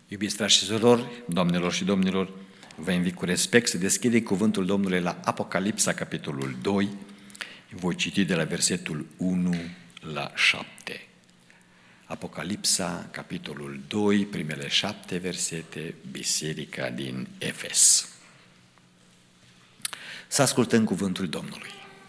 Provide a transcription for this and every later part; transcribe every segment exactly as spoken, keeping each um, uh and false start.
Iubiți frați și surori, doamnelor și domnilor, vă invit cu respect să deschideți cuvântul Domnului la Apocalipsa, capitolul doi. Voi citi de la versetul unu la șapte. Apocalipsa, capitolul doi, primele șapte versete, biserica din Efes. Să ascultăm cuvântul Domnului.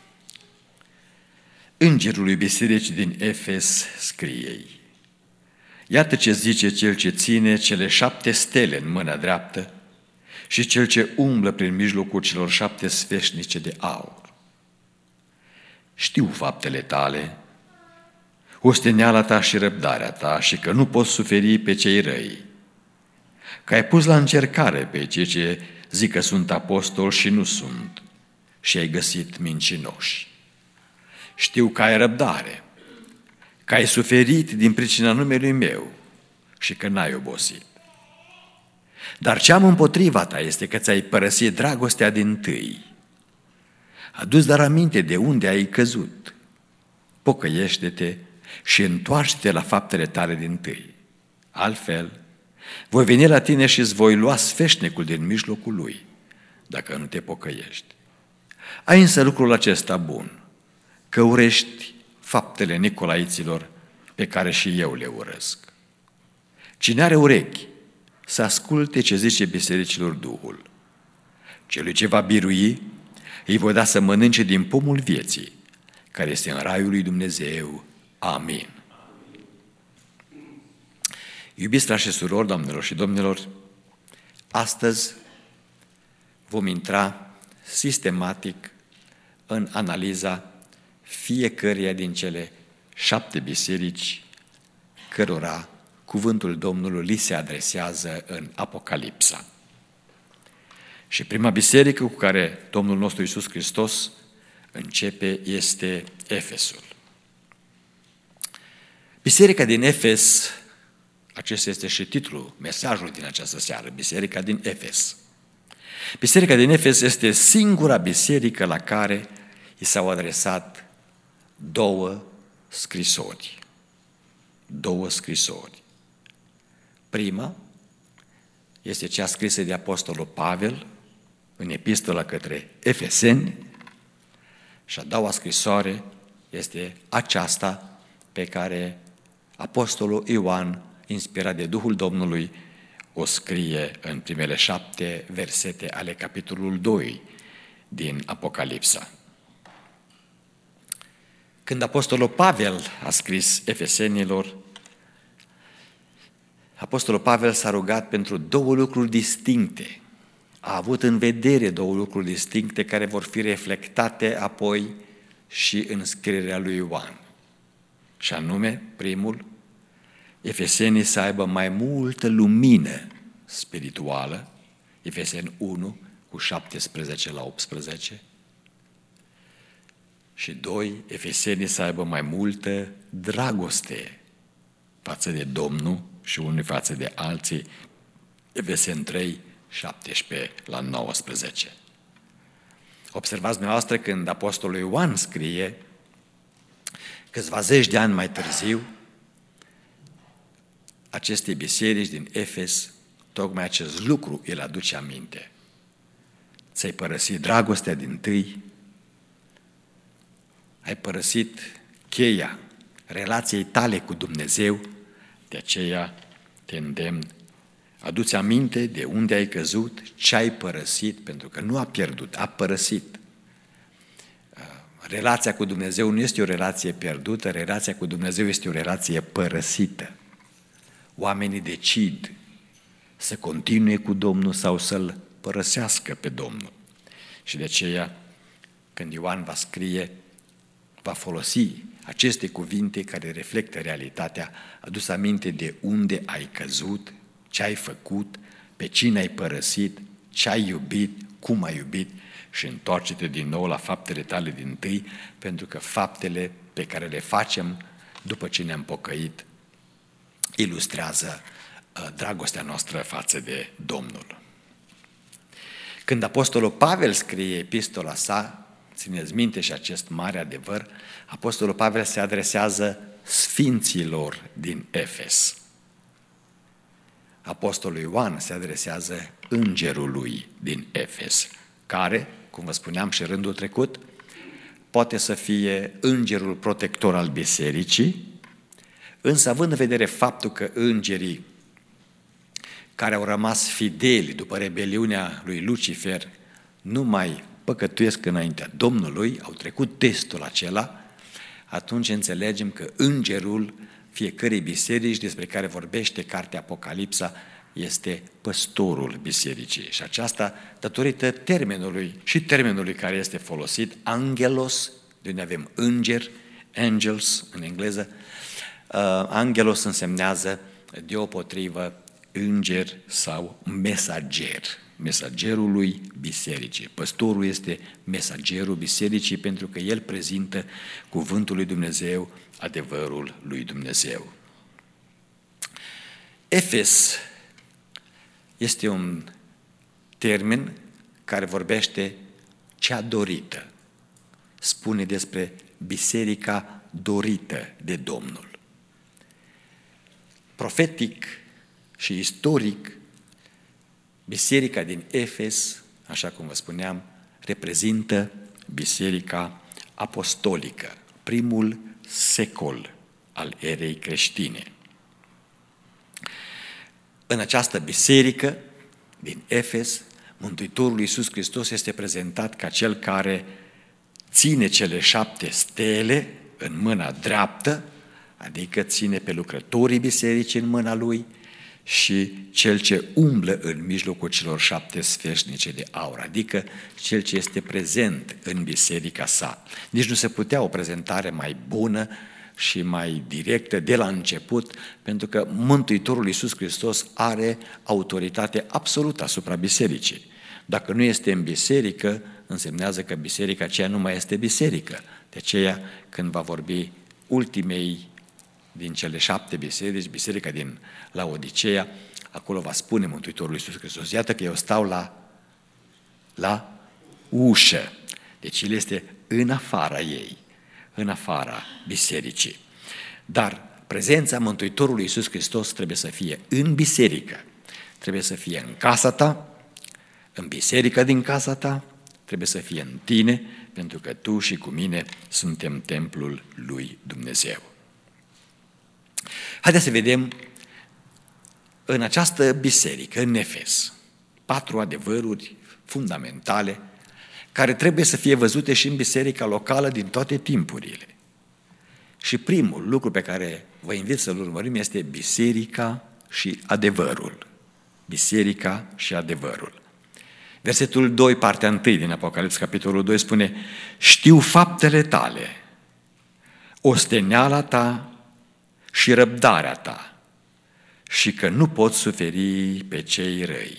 Îngerului bisericii din Efes scrie: iată ce zice cel ce ține cele șapte stele în mâna dreaptă și cel ce umblă prin mijlocul celor șapte sfeșnice de aur. Știu faptele tale, osteneala ta și răbdarea ta și că nu poți suferi pe cei răi, că ai pus la încercare pe cei ce zic că sunt apostoli și nu sunt și ai găsit mincinoși. Știu că ai răbdare, că ai suferit din pricina numelui meu și că n-ai obosit. Dar ce am împotriva ta este că ți-ai părăsit dragostea dintâi. Adu-ți dar aminte de unde ai căzut. Pocăiește-te și întoarce-te la faptele tale dintâi. Altfel, voi veni la tine și îți voi lua sfeșnicul din mijlocul lui, dacă nu te pocăiești. Ai însă lucrul acesta bun, că urești faptele nicolaiților pe care și eu le urăsc. Cine are urechi, să asculte ce zice bisericilor Duhul. Celui ce va birui, îi voi da să mănânce din pomul vieții, care este în raiul lui Dumnezeu. Amin. Iubiți frați și surori, doamnelor și domnilor, astăzi vom intra sistematic în analiza fiecăreia din cele șapte biserici cărora cuvântul Domnului li se adresează în Apocalipsa. Și prima biserică cu care Domnul nostru Iisus Hristos începe este Efesul. Biserica din Efes, acesta este și titlul, mesajul din această seară, Biserica din Efes. Biserica din Efes este singura biserică la care i s-au adresat două scrisori. Două scrisori. Prima este cea scrisă de Apostolul Pavel în epistola către Efeseni și a doua scrisoare este aceasta pe care Apostolul Ioan, inspirat de Duhul Domnului, o scrie în primele șapte versete ale capitolului doi din Apocalipsa. Când Apostolul Pavel a scris Efesenilor, Apostolul Pavel s-a rugat pentru două lucruri distincte. A avut în vedere două lucruri distincte care vor fi reflectate apoi și în scrierea lui Ioan. Și anume, primul, Efesenii să aibă mai multă lumină spirituală, Efeseni unu cu șaptesprezece la optsprezece, și doi, Efesenii să aibă mai multă dragoste față de Domnul și unii față de alții, Efeseni trei, șaptesprezece la nouăsprezece. Observați dumneavoastră când Apostolul Ioan scrie, câțiva zeci de ani mai târziu, aceste biserici din Efes, tocmai acest lucru îl aduce aminte. Ți-ai părăsit dragostea dintâi, ai părăsit cheia relației tale cu Dumnezeu, de aceea te îndemn, adu-ți aminte de unde ai căzut, ce ai părăsit, pentru că nu a pierdut, a părăsit. Relația cu Dumnezeu nu este o relație pierdută, relația cu Dumnezeu este o relație părăsită. Oamenii decid să continue cu Domnul sau să-L părăsească pe Domnul. Și de aceea, când Ioan va scrie, va folosi aceste cuvinte care reflectă realitatea, adu-ți aminte de unde ai căzut, ce ai făcut, pe cine ai părăsit, ce ai iubit, cum ai iubit și întoarce-te din nou la faptele tale dintâi, pentru că faptele pe care le facem după ce ne-am pocăit ilustrează dragostea noastră față de Domnul. Când Apostolul Pavel scrie epistola sa, țineți minte și acest mare adevăr, Apostolul Pavel se adresează sfinților din Efes. apostolul Ioan se adresează îngerului din Efes, care, cum vă spuneam și rândul trecut, poate să fie îngerul protector al bisericii, însă având în vedere faptul că îngerii care au rămas fideli după rebeliunea lui Lucifer nu mai păcătuiesc înaintea Domnului, au trecut testul acela, atunci înțelegem că îngerul fiecărei biserici despre care vorbește cartea Apocalipsa este păstorul bisericii. Și aceasta datorită termenului și termenului care este folosit, angelos, de unde avem înger, angels în engleză, uh, angelos însemnează deopotrivă înger sau mesager, mesagerul lui bisericii. Păstorul este mesagerul bisericii pentru că el prezintă cuvântul lui Dumnezeu, adevărul lui Dumnezeu. Efes este un termen care vorbește cea dorită. Spune despre biserica dorită de Domnul. Profetic și istoric, biserica din Efes, așa cum vă spuneam, reprezintă biserica apostolică, primul secol al erei creștine. În această biserică din Efes, Mântuitorul Iisus Hristos este prezentat ca cel care ține cele șapte stele în mâna dreaptă, adică ține pe lucrătorii bisericii în mâna lui, și cel ce umblă în mijlocul celor șapte sfeșnice de aur, adică cel ce este prezent în biserica sa. Nici nu se putea o prezentare mai bună și mai directă de la început, pentru că Mântuitorul Iisus Hristos are autoritate absolută asupra bisericii. Dacă nu este în biserică, însemnează că biserica aceea nu mai este biserică. De aceea, când va vorbi ultimei din cele șapte biserici, biserica din Laodiceea, acolo va spune Mântuitorul Iisus Hristos: iată că eu stau la, la ușă. Deci El este în afara ei, în afara bisericii. Dar prezența Mântuitorului Iisus Hristos trebuie să fie în biserică, trebuie să fie în casa ta, în biserica din casa ta, trebuie să fie în tine, pentru că tu și cu mine suntem templul lui Dumnezeu. Haideți să vedem în această biserică, în Efes, patru adevăruri fundamentale care trebuie să fie văzute și în biserica locală din toate timpurile. Și primul lucru pe care vă invit să-l urmărim este biserica și adevărul. Biserica și adevărul. Versetul doi, partea întâi din Apocalipsa, capitolul doi, spune: știu faptele tale, osteneala ta și răbdarea ta, și că nu poți suferi pe cei răi.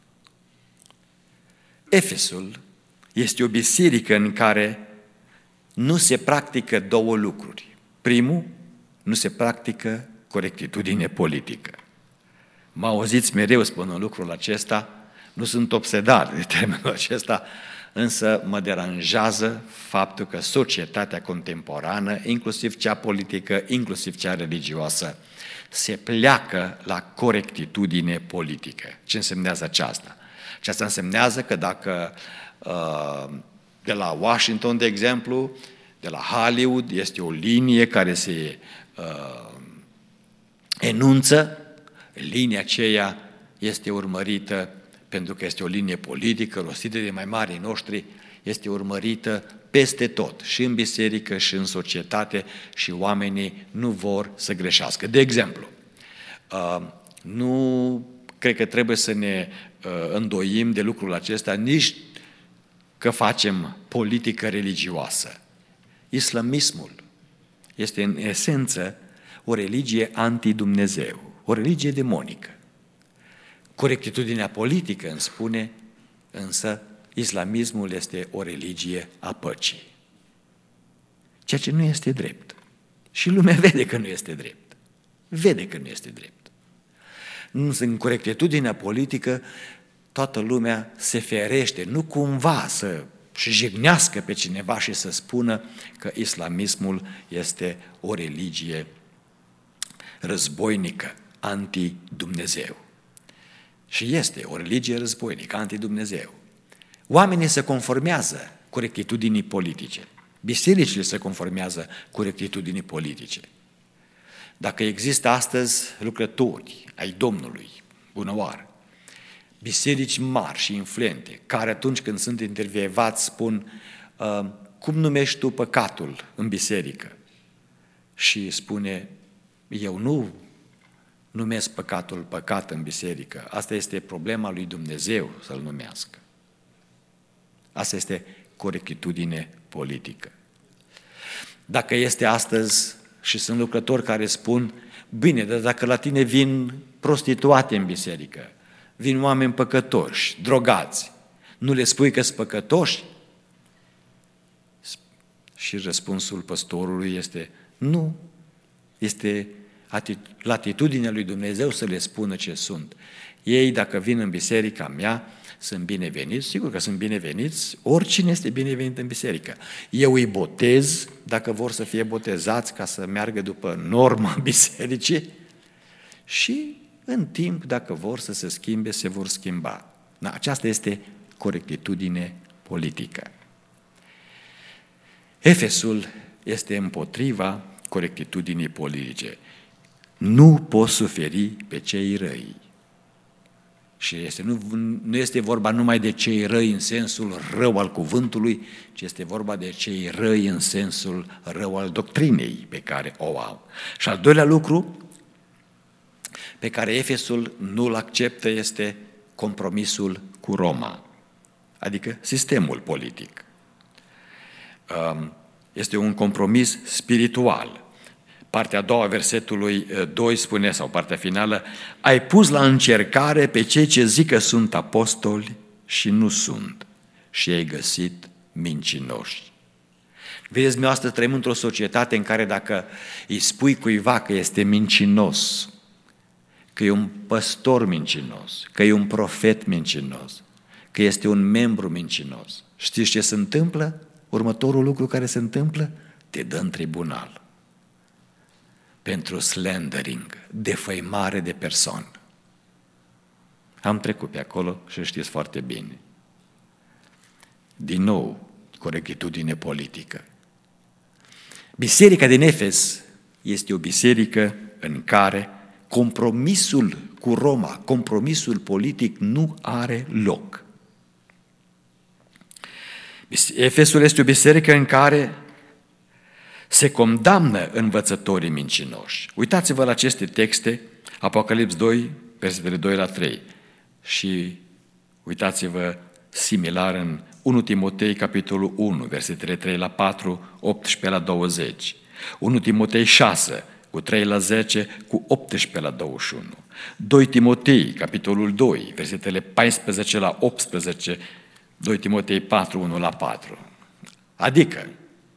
Efesul este o biserică în care nu se practică două lucruri. Primul, nu se practică corectitudine politică. Mă auziți mereu spunând lucrul acesta, nu sunt obsedat de termenul acesta, însă mă deranjează faptul că societatea contemporană, inclusiv cea politică, inclusiv cea religioasă, se pleacă la corectitudine politică. Ce însemnează aceasta? Aceasta însemnează că dacă de la Washington, de exemplu, de la Hollywood, este o linie care se uh, enunță, linia aceea este urmărită pentru că este o linie politică rostită de mai marii noștri, este urmărită peste tot, și în biserică, și în societate, și oamenii nu vor să greșească. De exemplu, uh, nu cred că trebuie să ne uh, îndoim de lucrul acesta nici că facem politică religioasă. Islamismul este în esență o religie anti-Dumnezeu, o religie demonică. Corectitudinea politică îmi spune, însă, islamismul este o religie a păcii. Ceea ce nu este drept. Și lumea vede că nu este drept. Vede că nu este drept. În corectitudinea politică, toată lumea se ferește, nu cumva să și jignească pe cineva și să spună că islamismul este o religie războinică, anti-Dumnezeu. Și este o religie războinică, anti-Dumnezeu. Oamenii se conformează cu rectitudinii politice. Bisericile se conformează cu rectitudinii politice. Dacă există astăzi lucrători ai Domnului, bună oară, biserici mari și influente, care atunci când sunt intervievați spun cum numești tu păcatul în biserică? Și spune, eu nu numesc păcatul păcat în biserică, asta este problema lui Dumnezeu să-l numească. Asta este corectitudine politică. Dacă este astăzi și sunt lucrători care spun, bine, dar dacă la tine vin prostituate în biserică, vin oameni păcătoși, drogați, nu le spui că sunt păcătoși? Și răspunsul păstorului este, nu, este latitudinea lui Dumnezeu să le spună ce sunt. Ei, dacă vin în biserica mea, sunt bineveniți, sigur că sunt bineveniți, oricine este binevenit în biserică. Eu îi botez, dacă vor să fie botezați ca să meargă după norma bisericii și în timp, dacă vor să se schimbe, se vor schimba. Da, aceasta este corectitudine politică. Efesul este împotriva corectitudinii politice. Nu poți suferi pe cei răi. Și este, nu, nu este vorba numai de cei răi în sensul rău al cuvântului, ci este vorba de cei răi în sensul rău al doctrinei pe care o au. Și al doilea lucru pe care Efesul nu-l acceptă este compromisul cu Roma, adică sistemul politic. Este un compromis spiritual. Partea a doua, versetului doi spune, sau partea finală, ai pus la încercare pe cei ce zic că sunt apostoli și nu sunt și ai găsit mincinoși. Vedeți, dumneavoastră, trăim într-o societate în care dacă îi spui cuiva că este mincinos, că e un păstor mincinos, că e un profet mincinos, că este un membru mincinos, știți ce se întâmplă? Următorul lucru care se întâmplă? Te dă în tribunal. Pentru slandering, defăimare de persoană. Am trecut pe acolo și știți foarte bine. Din nou, corectitudine politică. Biserica din Efes este o biserică în care compromisul cu Roma, compromisul politic nu are loc. Efesul este o biserică în care se condamnă învățătorii mincinoși. Uitați-vă la aceste texte, Apocalips doi, versetele doi la trei. Și uitați-vă similar în unu Timotei, capitolul unu, versetele trei la patru, optsprezece la douăzeci. unu Timotei șase, cu trei la zece, cu optsprezece la douăzeci și unu. doi Timotei, capitolul doi, versetele paisprezece la optsprezece, doi Timotei patru, unu la patru. Adică,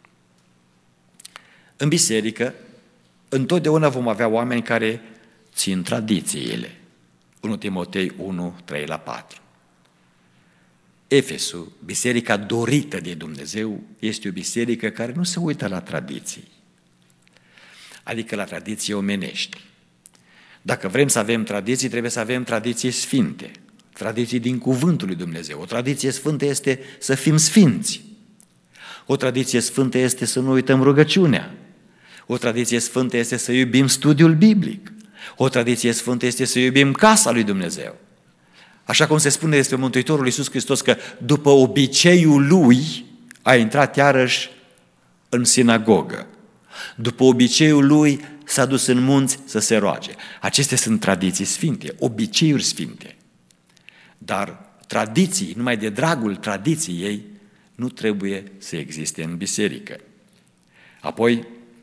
în biserică, întotdeauna vom avea oameni care țin tradițiile. unu Timotei unu, trei la patru. Efesul, biserica dorită de Dumnezeu, este o biserică care nu se uită la tradiții, adică la tradiții omenești. Dacă vrem să avem tradiții, trebuie să avem tradiții sfinte, tradiții din cuvântul lui Dumnezeu. O tradiție sfântă este să fim sfinți. O tradiție sfântă este să nu uităm rugăciunea. O tradiție sfântă este să iubim studiul biblic. O tradiție sfântă este să iubim casa lui Dumnezeu. Așa cum se spune despre Mântuitorul Iisus Hristos că după obiceiul lui a intrat iarăși în sinagogă. După obiceiul lui s-a dus în munți să se roage. Acestea sunt tradiții sfinte, obiceiuri sfinte. Dar tradiții, numai de dragul tradiției, nu trebuie să existe în biserică. Apoi,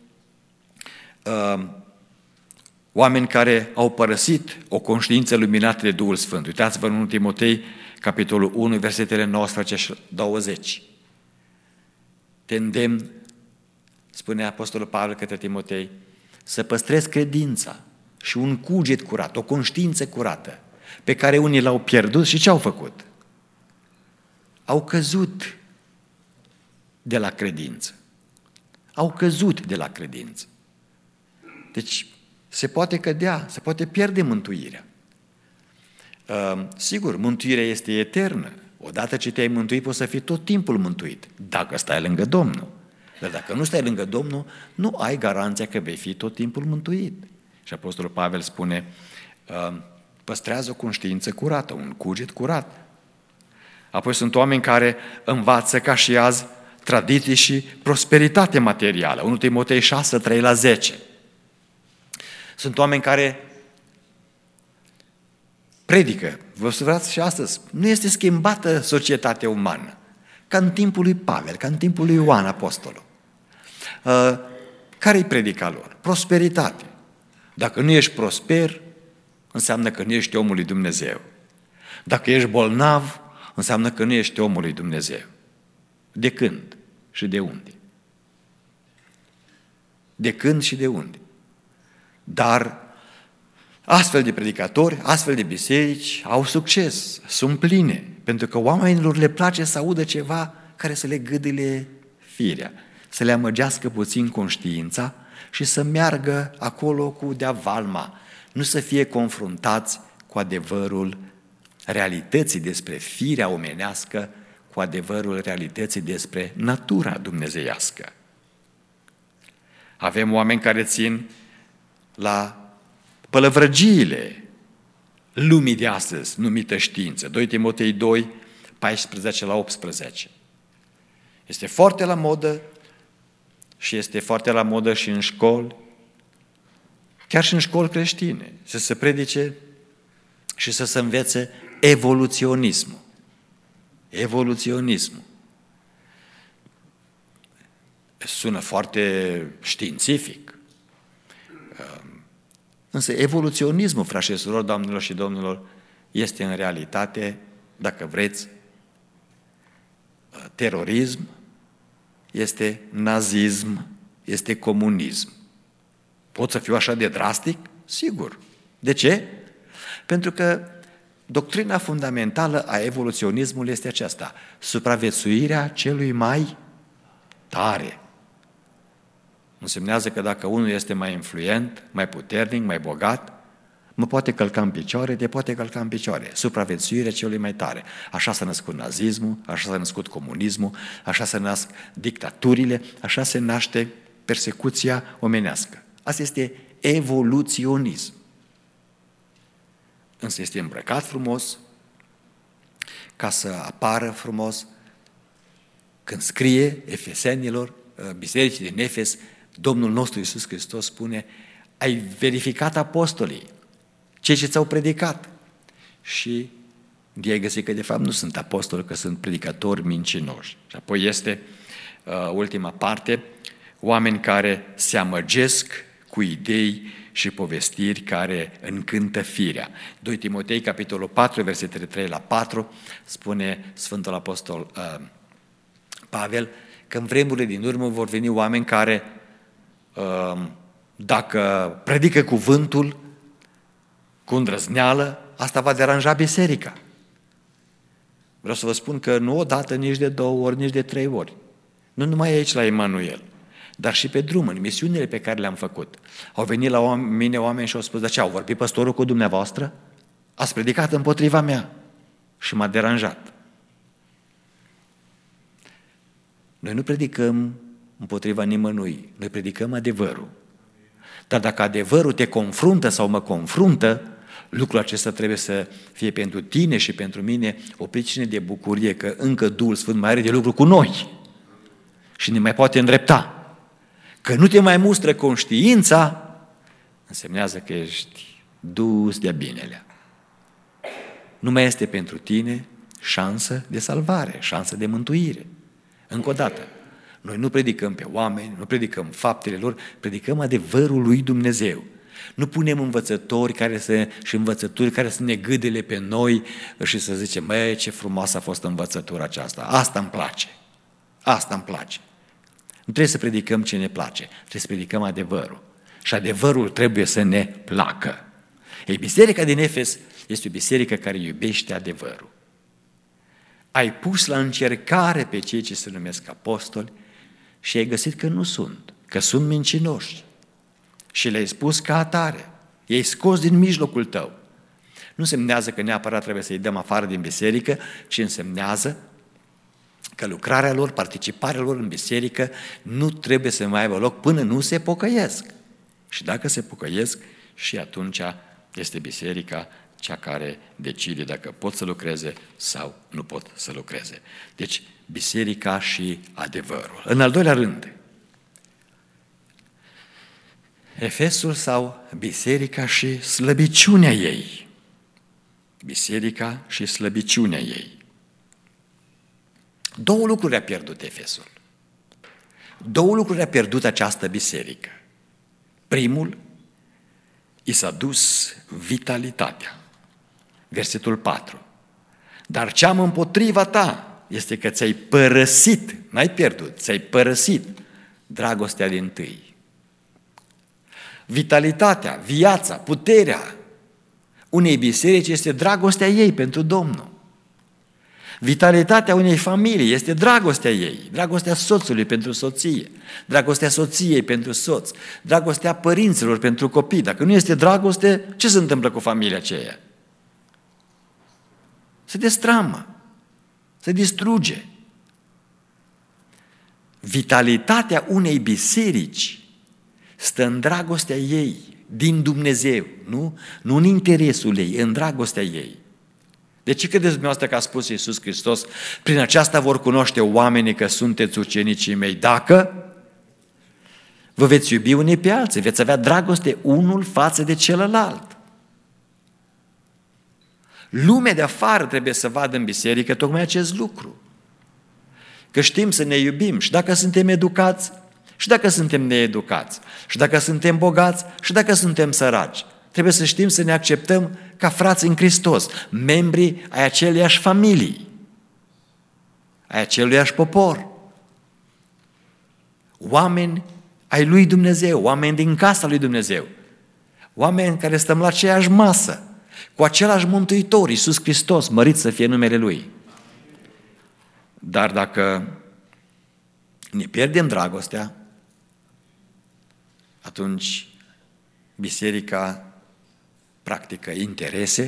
oameni care au părăsit o conștiință luminată de Duhul Sfânt. Uitați-vă în unu Timotei, capitolul unu, versetele nouăsprezece și douăzeci. Te îndemn, spune Apostolul Pavel către Timotei, să păstrezi credința și un cuget curat, o conștiință curată, pe care unii l-au pierdut și ce au făcut? Au căzut de la credință. Au căzut de la credință. Deci se poate cădea, se poate pierde mântuirea. Sigur, mântuirea este eternă. Odată ce te-ai mântuit, poți să fii tot timpul mântuit, dacă stai lângă Domnul. Dar dacă nu stai lângă Domnul, nu ai garanția că vei fi tot timpul mântuit. Și Apostolul Pavel spune, păstrează o conștiință curată, un cuget curat. Apoi sunt oameni care învață ca și azi tradiții și prosperitate materială. unu Timotei șase, trei la zece. Sunt oameni care predică, vă observați și astăzi, nu este schimbată societatea umană, ca în timpul lui Pavel, ca în timpul lui Ioan Apostolul. Care-i predica lor? Prosperitate. Dacă nu ești prosper, înseamnă că nu ești omul lui Dumnezeu. Dacă ești bolnav, înseamnă că nu ești omul lui Dumnezeu. De când și de unde? De când și de unde? Dar astfel de predicatori, astfel de biserici au succes, sunt pline, pentru că oamenilor le place să audă ceva care să le gâdile firea, să le amăgească puțin conștiința și să meargă acolo cu dea valma, nu să fie confruntați cu adevărul realității despre firea omenească, cu adevărul realității despre natura dumnezeiască. Avem oameni care țin la pălăvrăgiile lumii de astăzi, numită știință. doi Timotei doi, paisprezece la optsprezece. Este foarte la modă și este foarte la modă și în școli, chiar și în școli creștine, să se predice și să se învețe evoluționismul. Evoluționismul. Sună foarte științific. Însă evoluționismul, frați și surori, doamnelor și domnilor, este în realitate, dacă vreți, terorism, este nazism, este comunism. Pot să fiu așa de drastic? Sigur. De ce? Pentru că doctrina fundamentală a evoluționismului este aceasta: supraviețuirea celui mai tare. Însemnează că dacă unul este mai influent, mai puternic, mai bogat, mă poate călca în picioare, te poate călca în picioare. Supraviețuirea celui mai tare. Așa s-a născut nazismul, așa s-a născut comunismul, așa se nasc dictaturile, așa se naște persecuția omenească. Asta este evoluționism. Însă este îmbrăcat frumos, ca să apară frumos. Când scrie Efesenilor, bisericii din Efes, Domnul nostru Iisus Hristos spune: ai verificat apostolii, cei ce ți-au predicat. Și de ai găsit că de fapt nu sunt apostoli, că sunt predicatori mincinoși. Și apoi este uh, ultima parte, oameni care se amăgesc cu idei și povestiri care încântă firea. doi Timotei, capitolul patru, versetele trei la patru, spune Sfântul Apostol uh, Pavel că în vremurile din urmă vor veni oameni care, uh, dacă predică cuvântul cu îndrăzneală, asta va deranja biserica. Vreau să vă spun că nu odată, nici de două ori, nici de trei ori. Nu numai aici la Emanuel, dar și pe drum, în misiunile pe care le-am făcut. Au venit la mine oameni și au spus: de ce, au vorbit păstorul cu dumneavoastră? Ați predicat împotriva mea. Și m-a deranjat. Noi nu predicăm împotriva nimănui, noi predicăm adevărul. Dar dacă adevărul te confruntă sau mă confruntă, lucrul acesta trebuie să fie pentru tine și pentru mine o pricină de bucurie, că încă Duhul Sfânt mai are de lucru cu noi și ne mai poate îndrepta. Că nu te mai mustră conștiința, însemnează că ești dus de-a binelea. Nu mai este pentru tine șansă de salvare, șansă de mântuire. Încă o dată, noi nu predicăm pe oameni, nu predicăm faptele lor, predicăm adevărul lui Dumnezeu. Nu punem învățători care să, și învățături care să ne gâdele pe noi și să zicem: măi, ce frumoasă a fost învățătura aceasta, asta îmi place, asta îmi place. Nu trebuie să predicăm ce ne place, trebuie să predicăm adevărul. Și adevărul trebuie să ne placă. Ei, biserica din Efes este o biserică care iubește adevărul. Ai pus la încercare pe cei ce se numesc apostoli și ai găsit că nu sunt, că sunt mincinoși. Și le-ai spus ca atare, i-ai scos din mijlocul tău. Nu însemnează că neapărat trebuie să-i dăm afară din biserică, ci însemnează că lucrarea lor, participarea lor în biserică nu trebuie să mai aibă loc până nu se pocăiesc. Și dacă se pocăiesc, și atunci este biserica cea care decide dacă pot să lucreze sau nu pot să lucreze. Deci, biserica și adevărul. În al doilea rând, Efesul sau biserica și slăbiciunea ei. Biserica și slăbiciunea ei. Două lucruri a pierdut Efesul. Două lucruri a pierdut această biserică. Primul, i s-a dus vitalitatea. Versetul patru. Dar ce am împotriva ta este că ți-ai părăsit, n-ai pierdut, ți-ai părăsit dragostea dintâi. Vitalitatea, viața, puterea unei biserici este dragostea ei pentru Domnul. Vitalitatea unei familii este dragostea ei, dragostea soțului pentru soție, dragostea soției pentru soț, dragostea părinților pentru copii. Dacă nu este dragoste, ce se întâmplă cu familia aceea? Se destramă, se distruge. Vitalitatea unei biserici stă în dragostea ei, din Dumnezeu, nu? Nu în interesul ei, în dragostea ei. De ce credeți dumneavoastră că a spus Iisus Hristos, prin aceasta vor cunoaște oamenii că sunteți ucenicii mei, dacă vă veți iubi unii pe alții, veți avea dragoste unul față de celălalt. Lumea de afară trebuie să vadă în biserică tocmai acest lucru. Că știm să ne iubim și dacă suntem educați, și dacă suntem needucați, și dacă suntem bogați, și dacă suntem săraci. Trebuie să știm să ne acceptăm ca frați în Hristos, membri ai aceleiași familii, ai aceluiași popor, oameni ai lui Dumnezeu, oameni din casa lui Dumnezeu, oameni care stăm la aceeași masă, cu același Mântuitor, Iisus Hristos, mărit să fie numele Lui. Dar dacă ne pierdem dragostea, atunci biserica practică interese,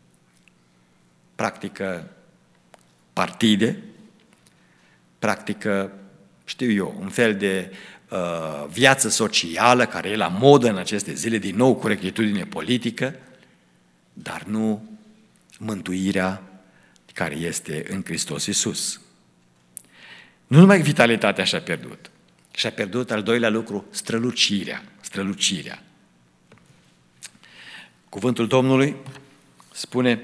practică partide, practică, știu eu, un fel de uh, viață socială care e la modă în aceste zile, din nou cu rectitudine politică, dar nu mântuirea care este în Hristos Iisus. Nu numai vitalitatea și-a pierdut, și-a pierdut al doilea lucru, strălucirea, strălucirea. Cuvântul Domnului spune: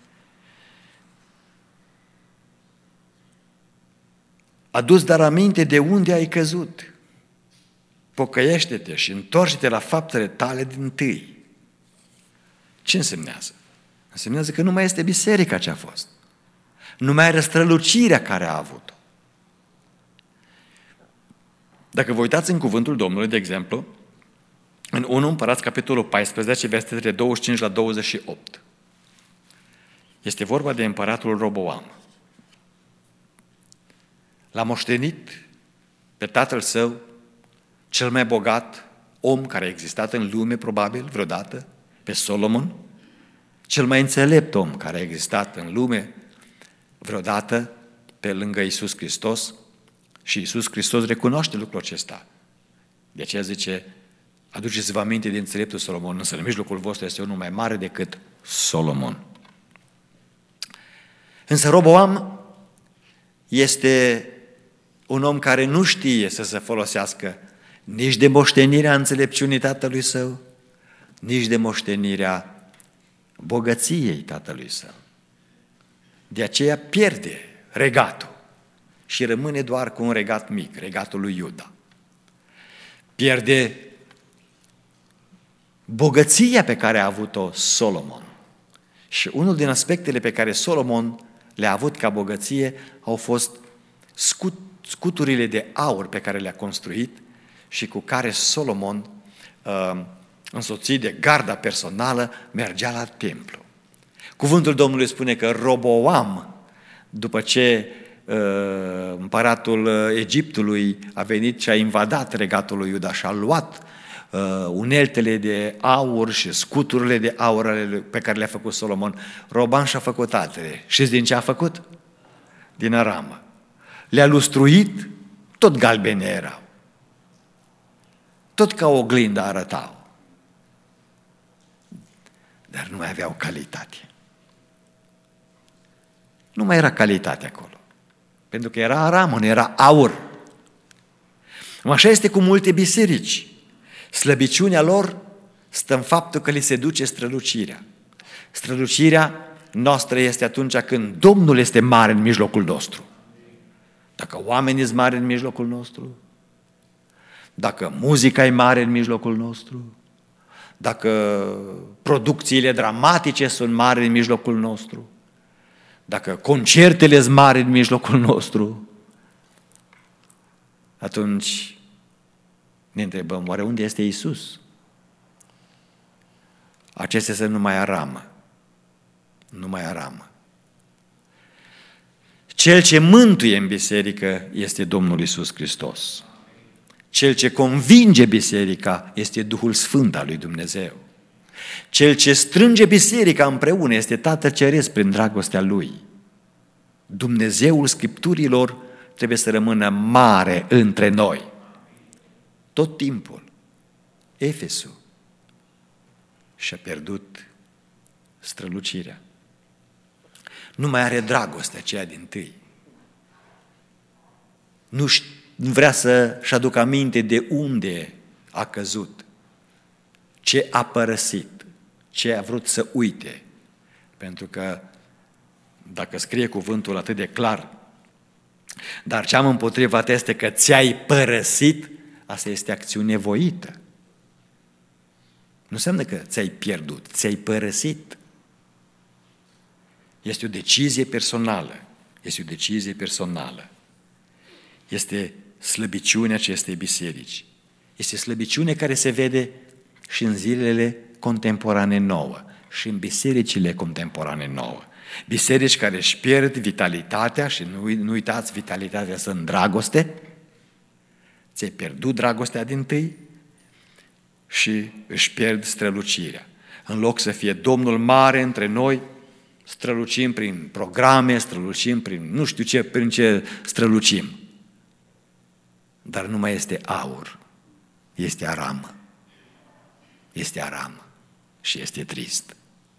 adu-ți dar aminte de unde ai căzut, pocăiește-te și întoarce-te la faptele tale dintâi. Ce însemnează? Însemnează că nu mai este biserica ce a fost. Nu mai are strălucirea care a avut-o. Dacă vă uitați în cuvântul Domnului, de exemplu, în unu Împărați, capitolul paisprezece, versetele douăzeci și cinci la douăzeci și opt. Este vorba de împăratul Roboam. L-a moștenit pe tatăl său, cel mai bogat om care a existat în lume, probabil, vreodată, pe Solomon, cel mai înțelept om care a existat în lume vreodată, pe lângă Iisus Hristos, și Iisus Hristos recunoaște lucrul acesta. De aceea zice: aduceți-vă aminte de înțeleptul Solomon, însă în mijlocul vostru este unul mai mare decât Solomon. Însă Roboam este un om care nu știe să se folosească nici de moștenirea înțelepciunii tatălui său, nici de moștenirea bogăției tatălui său. De aceea pierde regatul și rămâne doar cu un regat mic, regatul lui Iuda. Pierde bogăția pe care a avut-o Solomon. Și unul din aspectele pe care Solomon le-a avut ca bogăție au fost scut, scuturile de aur pe care le-a construit și cu care Solomon, însoțit de garda personală, mergea la templu. Cuvântul Domnului spune că Roboam, după ce împăratul Egiptului a venit și a invadat regatul lui Iuda și a luat uneltele de aur și scuturile de aur pe care le-a făcut Solomon. Roboam și-a făcut altele. Știți din ce a făcut? Din aramă. Le-a lustruit, tot galbene erau. Tot ca o oglindă arătau. Dar nu mai aveau calitate. Nu mai era calitate acolo. Pentru că era aramă, nu era aur. Așa este cu multe biserici. Slăbiciunea lor stă în faptul că li se duce strălucirea. Strălucirea noastră este atunci când Domnul este mare în mijlocul nostru. Dacă oamenii sunt mari în mijlocul nostru, dacă muzica e mare în mijlocul nostru, dacă producțiile dramatice sunt mari în mijlocul nostru, dacă concertele sunt mari în mijlocul nostru, atunci ne întrebăm, oare unde este Iisus? Acestea sunt numai aramă. Numai aramă. Cel ce mântuie în biserică este Domnul Iisus Hristos. Cel ce convinge biserica este Duhul Sfânt al lui Dumnezeu. Cel ce strânge biserica împreună este Tatăl Ceresc prin dragostea Lui. Dumnezeul Scripturilor trebuie să rămână mare între noi. Tot timpul. Efesul și-a pierdut strălucirea. Nu mai are dragostea aceea dintâi. Nu vrea să-și aducă aminte de unde a căzut, ce a părăsit, ce a vrut să uite. Pentru că dacă scrie cuvântul atât de clar, dar ce am împotriva ta este că ți-ai părăsit, asta este acțiune voită. Nu înseamnă că ți-ai pierdut, ți-ai părăsit. Este o decizie personală. Este o decizie personală. Este slăbiciunea acestei biserici. Este slăbiciune care se vede și în zilele contemporane nouă și în bisericile contemporane nouă. Biserici care își pierd vitalitatea și nu, nu uitați, vitalitatea să în dragoste. Ți-ai pierdut dragostea dintâi și își pierd strălucirea. În loc să fie Domnul mare între noi, strălucim prin programe, strălucim prin nu știu ce, prin ce strălucim. Dar nu mai este aur, este aramă. Este aramă și este trist.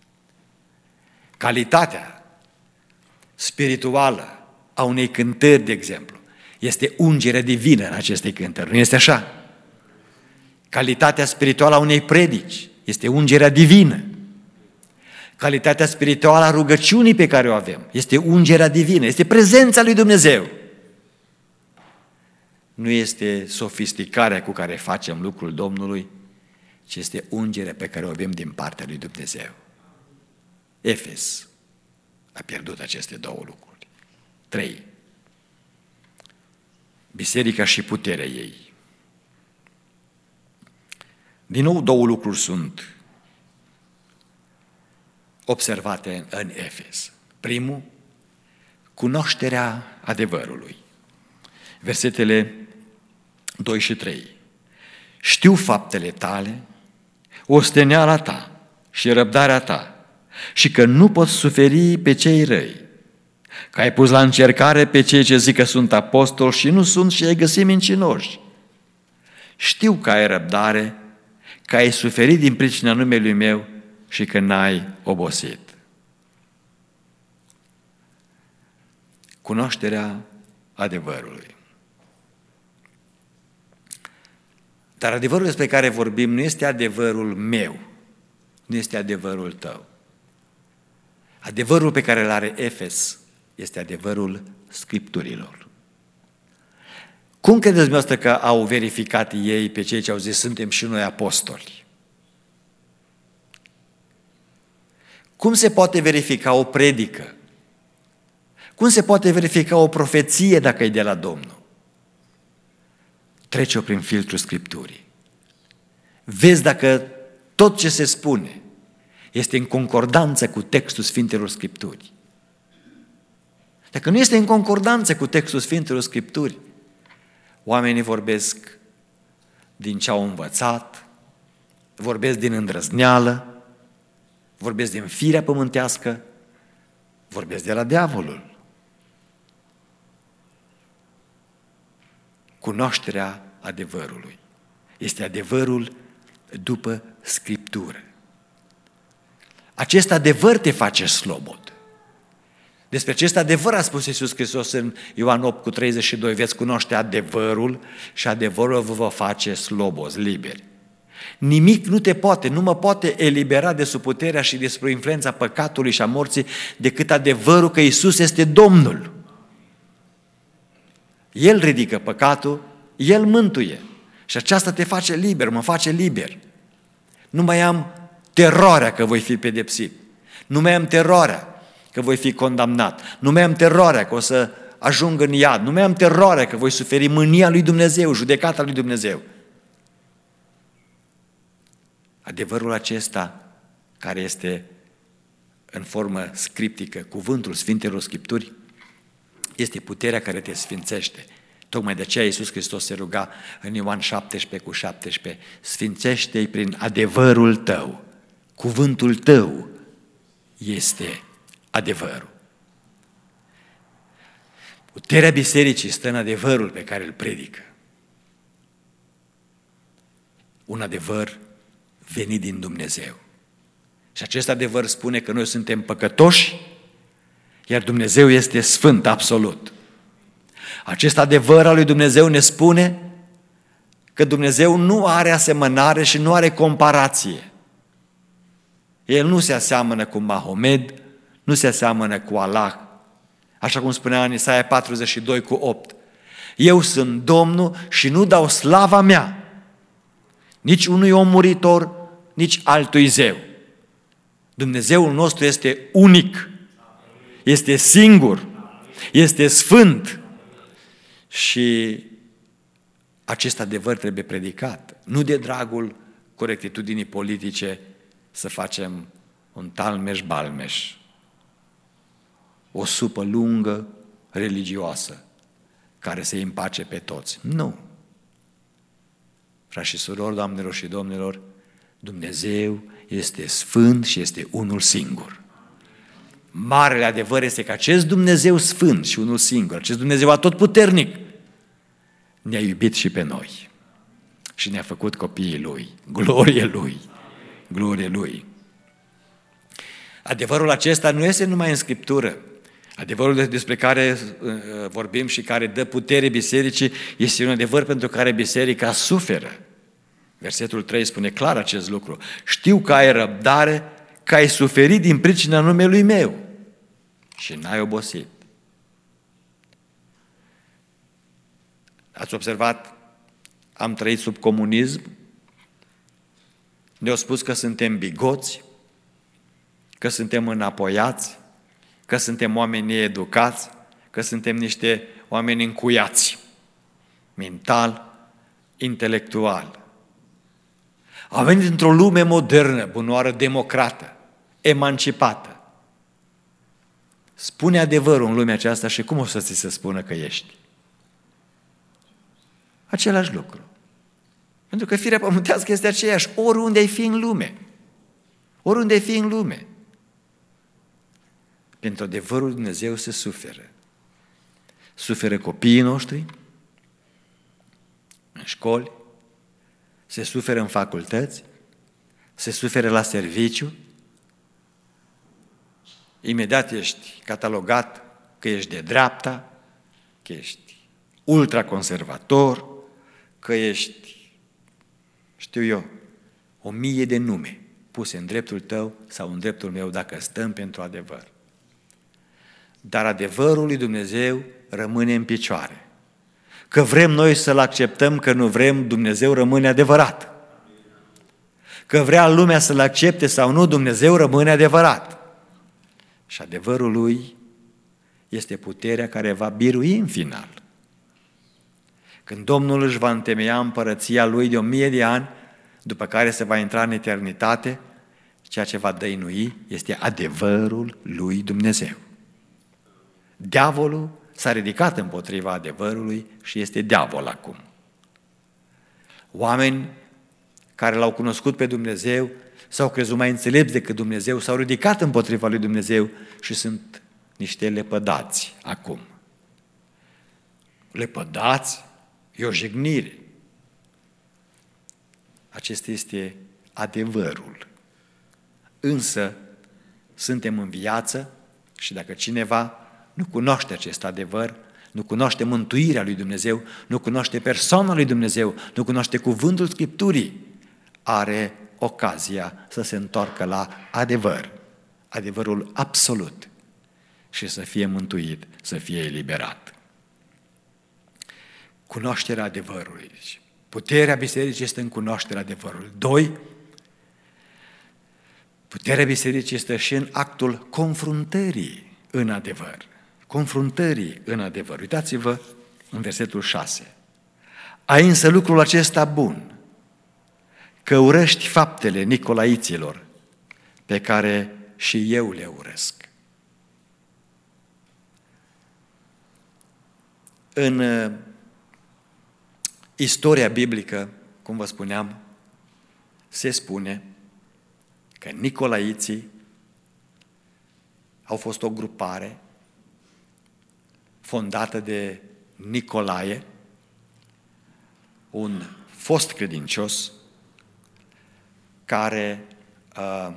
Calitatea spirituală a unei cântări, de exemplu, este ungerea divină în aceste cântări. Nu este așa? Calitatea spirituală a unei predici este ungerea divină. Calitatea spirituală a rugăciunii pe care o avem este ungerea divină, este prezența lui Dumnezeu. Nu este sofisticarea cu care facem lucrul Domnului, ci este ungerea pe care o avem din partea lui Dumnezeu. Efes a pierdut aceste două lucruri. Trei. Biserica și puterea ei. Din nou, două lucruri sunt observate în Efes. Primul, cunoașterea adevărului. Versetele doi și trei. Știu faptele tale, osteneala ta și răbdarea ta și că nu poți suferi pe cei răi, că ai pus la încercare pe cei ce zic că sunt apostoli și nu sunt și ai găsit mincinoși. Știu că ai răbdare, că ai suferit din pricina numelui meu și că n-ai obosit. Cunoașterea adevărului. Dar adevărul despre care vorbim nu este adevărul meu, nu este adevărul tău. Adevărul pe care îl are Efes este adevărul Scripturilor. Cum credeți dumneavoastră că au verificat ei pe cei ce au zis suntem și noi apostoli? Cum se poate verifica o predică? Cum se poate verifica o profeție dacă e de la Domnul? Trece-o prin filtrul Scripturii. Vezi dacă tot ce se spune este în concordanță cu textul Sfintelor Scripturi. Dacă nu este în concordanță cu textul Sfintelor Scripturi, oamenii vorbesc din ce au învățat, vorbesc din îndrăzneală, vorbesc din firea pământească, vorbesc de la diavolul. Cunoașterea adevărului este adevărul după Scriptură. Acest adevăr te face slobod. Despre acest adevăr a spus Iisus Hristos în Ioan opt cu treizeci și doi, veți cunoaște adevărul și adevărul vă va face slobozi, liberi. Nimic nu te poate, nu mă poate elibera de sub puterea și despre influența păcatului și a morții decât adevărul că Iisus este Domnul. El ridică păcatul, El mântuie și aceasta te face liber, mă face liber. Nu mai am teroarea că voi fi pedepsit, nu mai am teroarea că voi fi condamnat, nu mai am teroarea că o să ajung în iad, nu mai am teroarea că voi suferi mânia lui Dumnezeu, judecata lui Dumnezeu. Adevărul acesta, care este în formă scriptică, cuvântul Sfintelor Scripturi, este puterea care te sfințește. Tocmai de aceea Iisus Hristos se ruga în Ioan șaptesprezece cu șaptesprezece, sfințește-i prin adevărul tău. Cuvântul tău este adevărul. Puterea bisericii stă în adevărul pe care îl predică. Un adevăr venit din Dumnezeu. Și acest adevăr spune că noi suntem păcătoși, iar Dumnezeu este sfânt, absolut. Acest adevăr al lui Dumnezeu ne spune că Dumnezeu nu are asemănare și nu are comparație. El nu se aseamănă cu Mahomed, nu se aseamănă cu Allah, așa cum spunea în Isaia patruzeci și doi cu opt. Eu sunt Domnul și nu dau slava mea nici unui om muritor, nici altui zeu. Dumnezeul nostru este unic, este singur, este sfânt și acest adevăr trebuie predicat. Nu de dragul corectitudinii politice să facem un talmeș-balmeș, o supă lungă, religioasă, care să îi împace pe toți. Nu. Frați și surori, doamnelor și domnilor, Dumnezeu este sfânt și este unul singur. Marele adevăr este că acest Dumnezeu sfânt și unul singur, acest Dumnezeu atotputernic, ne-a iubit și pe noi și ne-a făcut copiii Lui. Glorie Lui! Glorie Lui! Adevărul acesta nu este numai în Scriptură. Adevărul despre care vorbim și care dă putere bisericii este un adevăr pentru care biserica suferă. Versetul trei spune clar acest lucru. Știu că ai răbdare, că ai suferit din pricina numelui meu și n-ai obosit. Ați observat? Am trăit sub comunism, ne-au spus că suntem bigoți, că suntem înapoiați, că suntem oameni needucați, că suntem niște oameni încuiați, mental, intelectual. Am venit într-o lume modernă, bunoară, democrată, emancipată. Spune adevărul în lumea aceasta și cum o să ți se spună că ești? Același lucru. Pentru că firea pământească este aceeași, oriunde ai fi în lume. Oriunde ai fi în lume. Pentru adevărul lui Dumnezeu se suferă. Suferă copiii noștri în școli, se suferă în facultăți, se suferă la serviciu. Imediat ești catalogat că ești de dreapta, că ești ultraconservator, că ești, știu eu, o mie de nume puse în dreptul tău sau în dreptul meu dacă stăm pentru adevăr. Dar adevărul lui Dumnezeu rămâne în picioare. Că vrem noi să-L acceptăm, că nu vrem, Dumnezeu rămâne adevărat. Că vrea lumea să-L accepte sau nu, Dumnezeu rămâne adevărat. Și adevărul Lui este puterea care va birui în final. Când Domnul își va întemeia împărăția Lui de o mie de ani, după care se va intra în eternitate, ceea ce va dăinui este adevărul lui Dumnezeu. Diavolul s-a ridicat împotriva adevărului și este diavol acum. Oameni care l-au cunoscut pe Dumnezeu, s-au crezut mai înțelepți decât Dumnezeu, s-au ridicat împotriva lui Dumnezeu și sunt niște lepădați acum. Lepădați e o jignire. Acesta este adevărul. Însă suntem în viață și dacă cineva nu cunoaște acest adevăr, nu cunoaște mântuirea lui Dumnezeu, nu cunoaște persoana lui Dumnezeu, nu cunoaște cuvântul Scripturii, are ocazia să se întoarcă la adevăr, adevărul absolut și să fie mântuit, să fie eliberat. Cunoașterea adevărului. Puterea bisericii este în cunoașterea adevărului. Doi, puterea bisericii este și în actul confruntării în adevăr. Confruntării în adevăr. Uitați-vă în versetul șase. Ai însă lucrul acesta bun, că urăști faptele nicolaiților, pe care și eu le urăsc. În istoria biblică, cum vă spuneam, se spune că nicolaiții au fost o grupare fondată de Nicolae, un fost credincios care uh,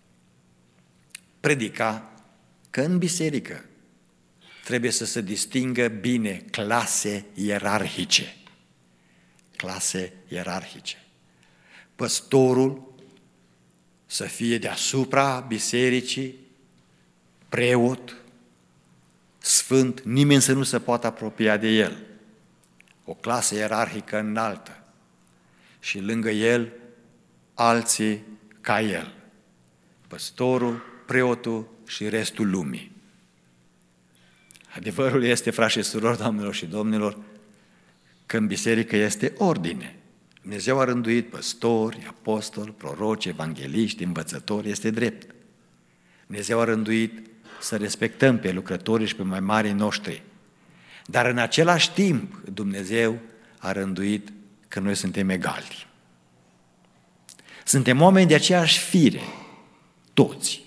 predica că în biserică trebuie să se distingă bine clase ierarhice. Clase ierarhice. Păstorul să fie deasupra bisericii, preot, sfânt, nimeni să nu se poată apropia de el. O clasă ierarhică înaltă. Și lângă el, alții ca el. Păstorul, preotul și restul lumii. Adevărul este, frați și surori, doamnelor și domnilor, că în biserică este ordine. Dumnezeu a rânduit păstori, apostoli, proroci, evangeliști, învățători, este drept. Dumnezeu a rânduit să respectăm pe lucrătorii și pe mai marii noștri. Dar în același timp, Dumnezeu a rânduit că noi suntem egali. Suntem oameni de aceeași fire, toți.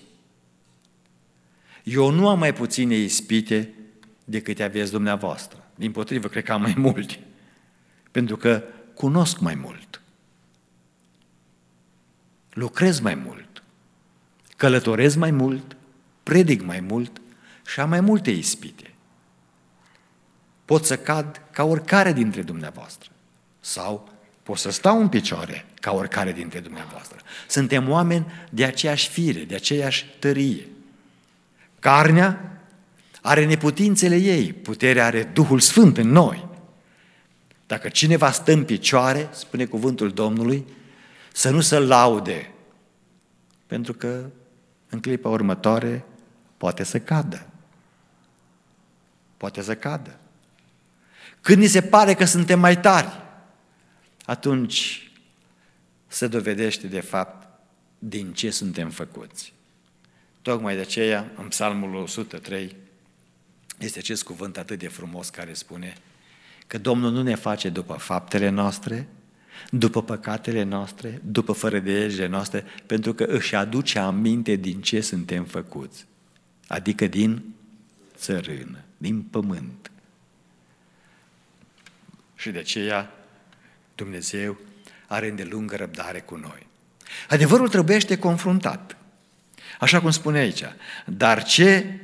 Eu nu am mai puține ispite decât aveți dumneavoastră. Dimpotrivă, cred că am mai multe. Pentru că cunosc mai mult. Lucrez mai mult. Călătorez mai mult. Predic mai mult și am mai multe ispite. Pot să cad ca oricare dintre dumneavoastră. Sau pot să stau în picioare ca oricare dintre dumneavoastră. Suntem oameni de aceeași fire, de aceeași tărie. Carnea are neputințele ei, puterea are Duhul Sfânt în noi. Dacă cineva stă în picioare, spune cuvântul Domnului, să nu se laude, pentru că în clipa următoare poate să cadă. Poate să cadă. Când ni se pare că suntem mai tari, atunci se dovedește de fapt din ce suntem făcuți. Tocmai de aceea, în Psalmul o sută trei, este acest cuvânt atât de frumos care spune că Domnul nu ne face după faptele noastre, după păcatele noastre, după fărădeierile noastre, pentru că își aduce aminte din ce suntem făcuți, adică din țărână, din pământ. Și de aceea Dumnezeu are îndelungă răbdare cu noi. Adevărul trebuiește confruntat. Așa cum spune aici. Dar ce?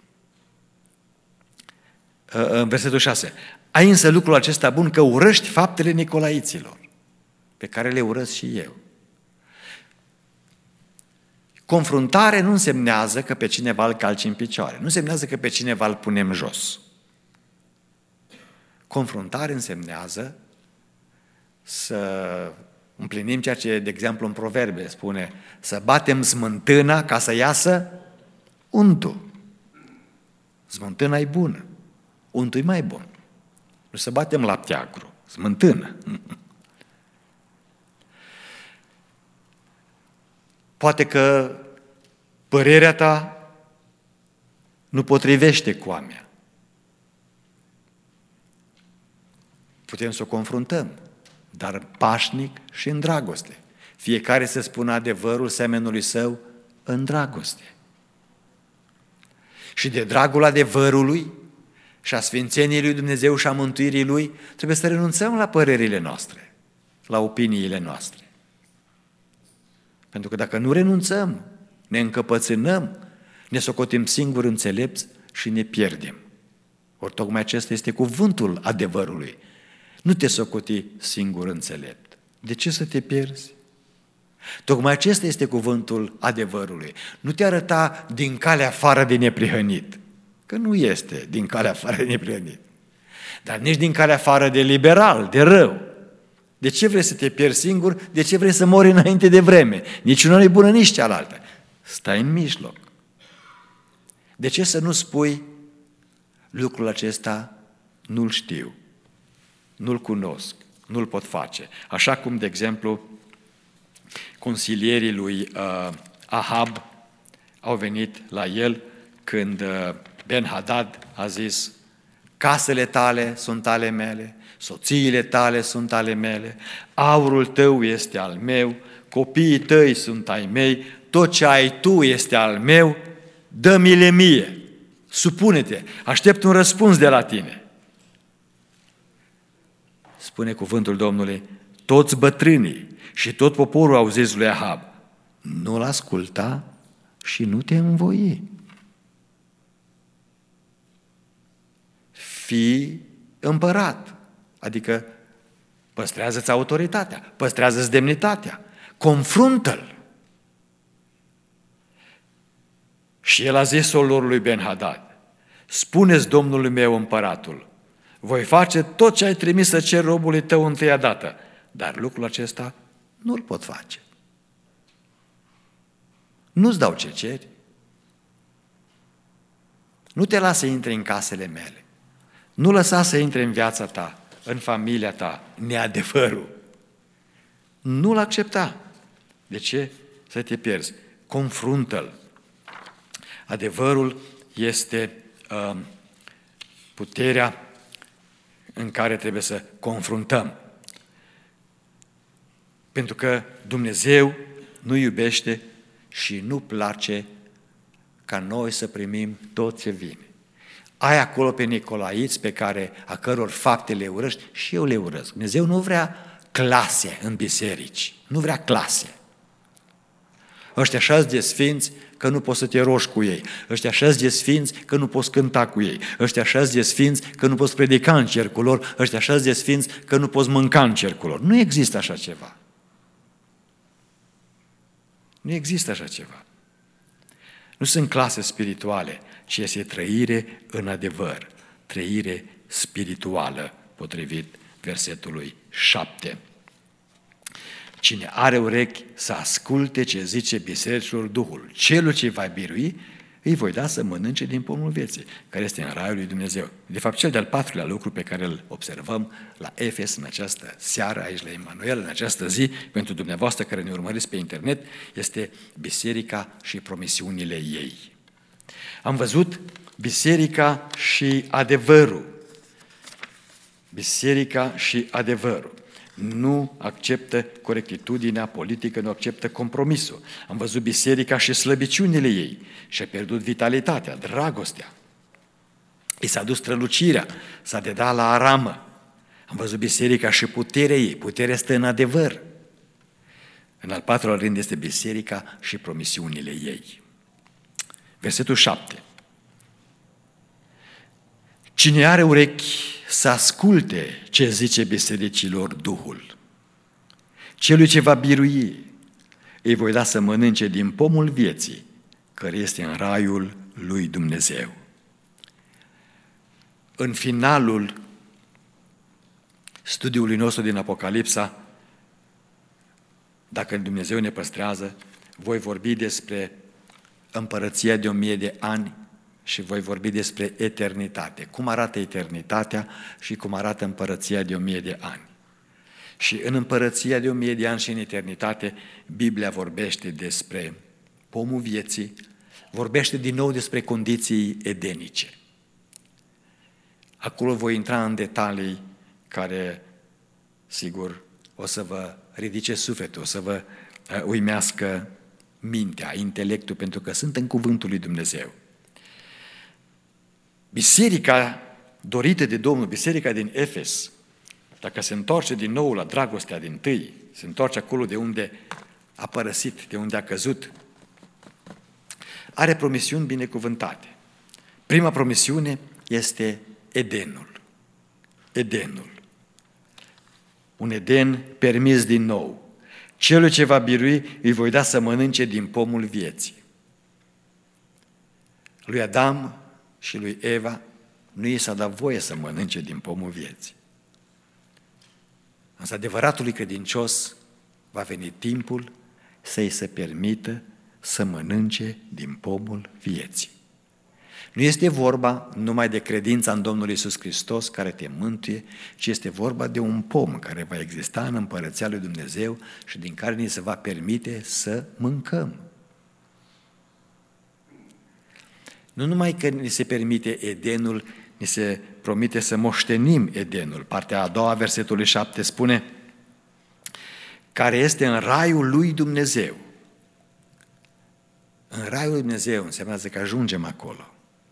În versetul șase. Ai însă lucrul acesta bun că urăști faptele nicolaiților, pe care le urăsc și eu. Confruntare nu însemnează că pe cineva îl calci în picioare. Nu însemnează că pe cineva îl punem jos. Confruntare însemnează să împlinim ceea ce, de exemplu, în Proverbe spune, să batem smântâna ca să iasă untul. Smântâna e bună, untul e mai bun. Nu să batem lapte agru, smântână. Poate că părerea ta nu potrivește cu a mea. Putem să o confruntăm, dar pașnic și în dragoste. fiecare să spună adevărul semenului său în dragoste. Și de dragul adevărului și a sfințeniei lui Dumnezeu și a mântuirii Lui, trebuie să renunțăm la părerile noastre, la opiniile noastre. Pentru că dacă nu renunțăm, ne încăpățânăm, ne socotim singuri înțelepți și ne pierdem. Ori tocmai acesta este cuvântul adevărului. Nu te socoti singur înțelept. De ce să te pierzi? Tocmai acesta este cuvântul adevărului. Nu te arăta din calea afară de neprihănit, că nu este din calea afară de neprihănit, dar nici din calea afară de liberal, de rău. De ce vrei să te pierzi singur? De ce vrei să mori înainte de vreme? Nici una nu e bună, nici cealaltă. Stai în mijloc. De ce să nu spui lucrul acesta nu-l știu, nu-l cunosc, nu-l pot face? Așa cum, de exemplu, consilierii lui uh, Ahab au venit la el când uh, Ben-Hadad a zis: casele tale sunt ale mele, soțiile tale sunt ale mele, aurul tău este al meu, copiii tăi sunt ai mei, tot ce ai tu este al meu, dă-mi-le mie, supune-te, aștept un răspuns de la tine. Spune cuvântul Domnului: toți bătrânii și tot poporul au zis lui Ahab: nu-l asculta și nu te învoi. Fii împărat, adică păstrează-ți autoritatea, păstrează-ți demnitatea, confruntă-l. Și el a zis lor lui Ben-Hadad: spuneți Domnului meu împăratul, voi face tot ce ai trimis să cer robului tău întâia dată, dar lucrul acesta nu-l pot face. Nu-ți dau ce ceri. Nu te lasă să intri în casele mele. Nu lăsa să intre în viața ta, în familia ta, neadevărul. Nu-l accepta. De ce? Să te pierzi. Confruntă-l. Adevărul este uh, puterea în care trebuie să confruntăm. Pentru că Dumnezeu nu iubește și nu place ca noi să primim tot ce vine. Ai acolo pe nicolaiți pe care, a căror fapte le urăști, și eu le urăsc. Dumnezeu nu vrea clase în biserici, nu vrea clase. Ăștia așa de sfinți că nu poți să te rogi cu ei. Ăștia așa de sfinți că nu poți cânta cu ei. Ăștia așa de sfinți că nu poți predica în cercul lor. Ăștia așa de sfinți că nu poți mânca în cercul lor. Nu există așa ceva. Nu există așa ceva. Nu sunt clase spirituale, ci este trăire în adevăr, trăire spirituală, potrivit versetului șapte. Cine are urechi să asculte ce zice bisericilor Duhul, celul ce va birui, îi voi da să mănânce din pomul vieții, care este în raiul lui Dumnezeu. De fapt, cel de-al patrulea lucru pe care îl observăm la Efes în această seară, aici la Emanuel, în această zi, pentru dumneavoastră care ne urmăriți pe internet, este biserica și promisiunile ei. Am văzut biserica și adevărul. Biserica și adevărul. Nu acceptă corectitudinea politică, nu acceptă compromisul. Am văzut biserica și slăbiciunile ei și a pierdut vitalitatea, dragostea. I s-a dus strălucirea, s-a dedat la aramă. Am văzut biserica și puterea ei, puterea stă în adevăr. În al patrulea rând este biserica și promisiunile ei. Versetul șapte. Cine are urechi să asculte ce zice bisericilor Duhul. Celui ce va birui, îi voi da să mănânce din pomul vieții, care este în raiul lui Dumnezeu. În finalul studiului nostru din Apocalipsa, dacă Dumnezeu ne păstrează, voi vorbi despre împărăția de o mie de ani și voi vorbi despre eternitate. Cum arată eternitatea și cum arată împărăția de o mie de ani. Și în împărăția de o mie de ani și în eternitate, Biblia vorbește despre pomul vieții, vorbește din nou despre condiții edenice. Acolo voi intra în detalii care, sigur, o să vă ridice sufletul, o să vă uimească mintea, intelectul, pentru că sunt în cuvântul lui Dumnezeu. Biserica dorită de Domnul, biserica din Efes, dacă se întoarce din nou la dragostea din tâi, se întoarce acolo de unde a părăsit, de unde a căzut, are promisiuni binecuvântate. Prima promisiune este Edenul. Edenul. Un Eden permis din nou. Celui ce va birui îi voi da să mănânce din pomul vieții. Lui Adam și lui Eva nu i s-a dat voie să mănânce din pomul vieții. Însă adevăratului credincios va veni timpul să-i se permită să mănânce din pomul vieții. Nu este vorba numai de credința în Domnul Iisus Hristos care te mântuie, ci este vorba de un pom care va exista în Împărăția lui Dumnezeu și din care ni se va permite să mâncăm. Nu numai că ni se permite Edenul, ni se promite să moștenim Edenul. Partea a doua, versetului șapte, spune care este în raiul lui Dumnezeu. În raiul lui Dumnezeu înseamnă că ajungem acolo.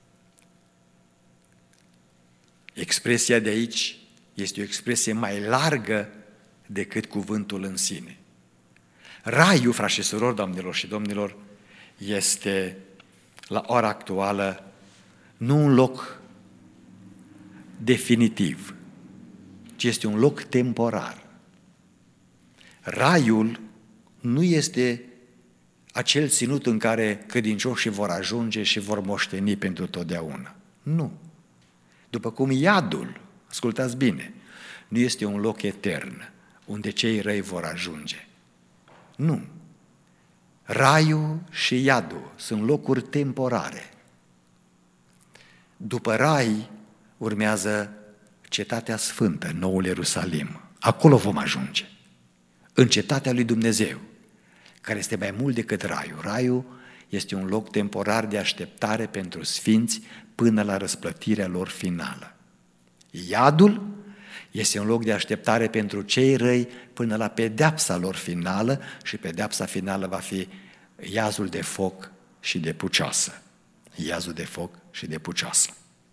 Expresia de aici este o expresie mai largă decât cuvântul în sine. Raiul, frați și surori, doamnelor și domnilor, este la ora actuală nu un loc definitiv, ci este un loc temporar. Raiul nu este acel ținut în care credincioșii vor ajunge și vor moșteni pentru totdeauna. Nu. După cum iadul, ascultați bine, nu este un loc etern unde cei răi vor ajunge. Nu. Raiul și iadul sunt locuri temporare. După rai urmează cetatea sfântă, noul Ierusalim. Acolo vom ajunge. În cetatea lui Dumnezeu, care este mai mult decât raiul. Raiul este un loc temporar de așteptare pentru sfinți până la răsplătirea lor finală. Iadul este un loc de așteptare pentru cei răi până la pedeapsa lor finală și pedeapsa finală va fi iazul de foc și de pucioasă. Iazul de foc și de pucioasă.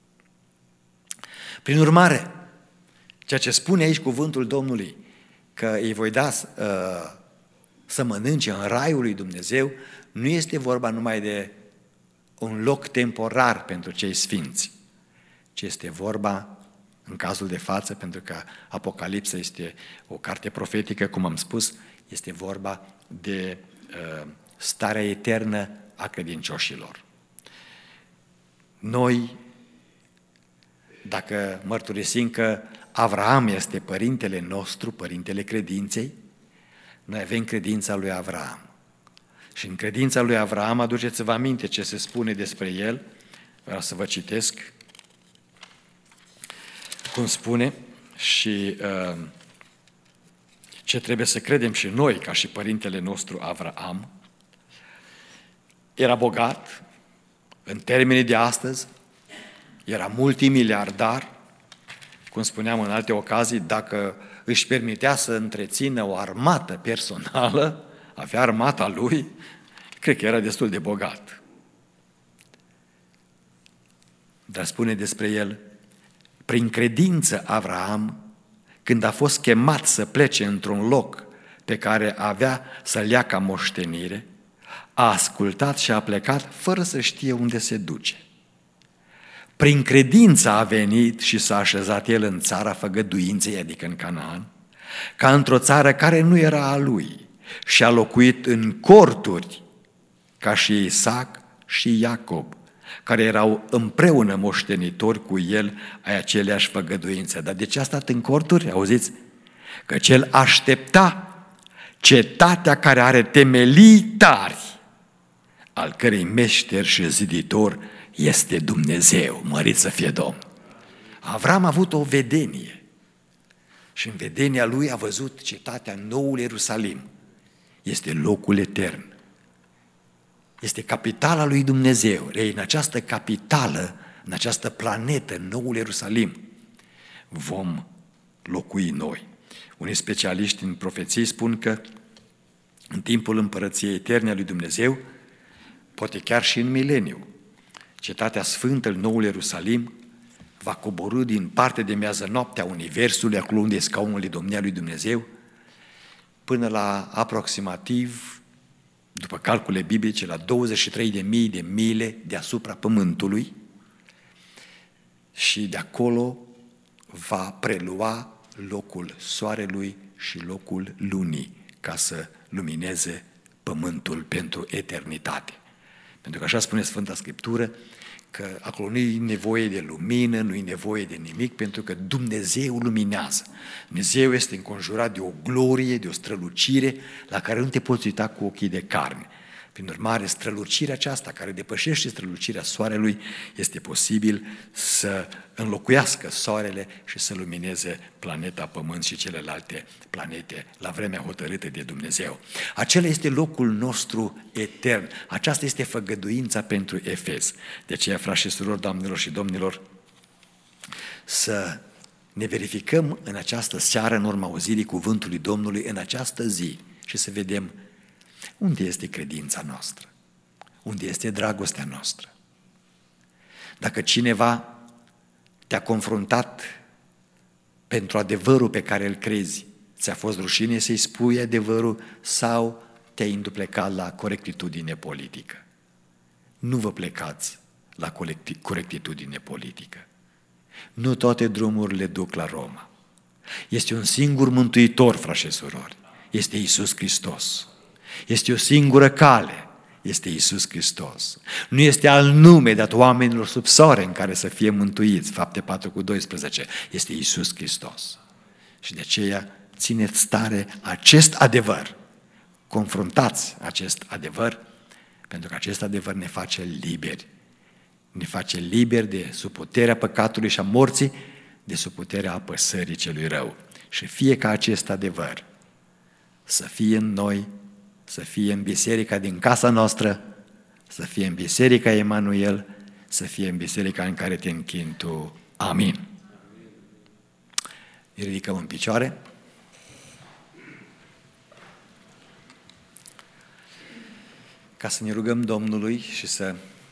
Prin urmare, ceea ce spune aici cuvântul Domnului, că îi voi da uh, să mănânce în raiul lui Dumnezeu, nu este vorba numai de un loc temporar pentru cei sfinți, ci este vorba, în cazul de față, pentru că Apocalipsa este o carte profetică, cum am spus, este vorba de uh, starea eternă a credincioșilor. Noi, dacă mărturisim că Avraam este părintele nostru, părintele credinței, noi avem credința lui Avraam. Și în credința lui Avraam, aduceți-vă aminte ce se spune despre el, vreau să vă citesc cum spune și uh, ce trebuie să credem și noi, ca și părintele nostru Avraam. Era bogat, în termenii de astăzi, era multimiliardar, cum spuneam în alte ocazii, dacă își permitea să întrețină o armată personală, avea armata lui, cred că era destul de bogat. Dar spune despre el, prin credință Avraam, când a fost chemat să plece într-un loc pe care avea să-l ia ca moștenire, a ascultat și a plecat fără să știe unde se duce. Prin credință a venit și s-a așezat el în țara făgăduinței, adică în Canaan, ca într-o țară care nu era a lui, și a locuit în corturi, ca și Isaac și Iacob, care erau împreună moștenitori cu el ai aceleași făgăduințe. Dar de ce a stat în corturi? Auziți? Că cel aștepta cetatea care are temelii tari, al cărei meșter și ziditor este Dumnezeu, mărit să fie Domn. Avram a avut o vedenie și în vedenia lui a văzut cetatea noul Ierusalim. Este locul etern. Este capitala lui Dumnezeu. Ei, în această capitală, în această planetă, noul Ierusalim, vom locui noi. Unii specialiști în profeții spun că în timpul împărăției eterne a lui Dumnezeu, poate chiar și în mileniu, Cetatea Sfântă, Noul Ierusalim, va coborî din parte de miază noaptea Universului, acolo unde e scaunul de domnia lui Dumnezeu, până la aproximativ, după calcule biblice, la douăzeci și trei de mii de mile deasupra Pământului, și de acolo va prelua locul Soarelui și locul Lunii, ca să lumineze Pământul pentru eternitate. Pentru că așa spune Sfânta Scriptură, că acolo nu e nevoie de lumină, nu e nevoie de nimic, pentru că Dumnezeu luminează. Dumnezeu este înconjurat de o glorie, de o strălucire la care nu te poți uita cu ochii de carne. Prin urmare, strălucirea aceasta, care depășește strălucirea soarelui, este posibil să înlocuiască soarele și să lumineze planeta Pământ și celelalte planete la vremea hotărâtă de Dumnezeu. Acela este locul nostru etern. Aceasta este făgăduința pentru Efes. De aceea, frați și surori, doamnelor și domnilor, să ne verificăm în această seară, în urma auzirii cuvântului Domnului, în această zi, și să vedem unde este credința noastră, unde este dragostea noastră. Dacă cineva te-a confruntat pentru adevărul pe care îl crezi, ți-a fost rușine să-i spui adevărul sau te-ai înduplecat la corectitudine politică. Nu vă plecați la corectitudine politică. Nu toate drumurile duc la Roma. Este un singur mântuitor, frați și surori, este Iisus Hristos. Este o singură cale, este Iisus Hristos. Nu este alt nume dat oamenilor sub soare în care să fie mântuiți, Fapte patru cu doisprezece, este Iisus Hristos. Și de aceea țineți tare acest adevăr, confruntați acest adevăr, pentru că acest adevăr ne face liberi. Ne face liberi de sub puterea păcatului și a morții, de sub puterea apăsării celui rău. Și fie ca acest adevăr să fie în noi, să fie în biserica din casa noastră, să fie în biserica Emanuel, să fie în biserica în care te închini tu. Amin. Ne ridicăm în picioare. Ca să ne rugăm Domnului și să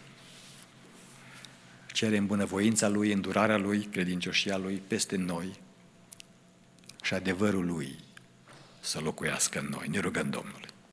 cerem bunăvoința Lui, îndurarea Lui, credincioșia Lui peste noi și adevărul Lui să locuiască în noi. Ne rugăm Domnului.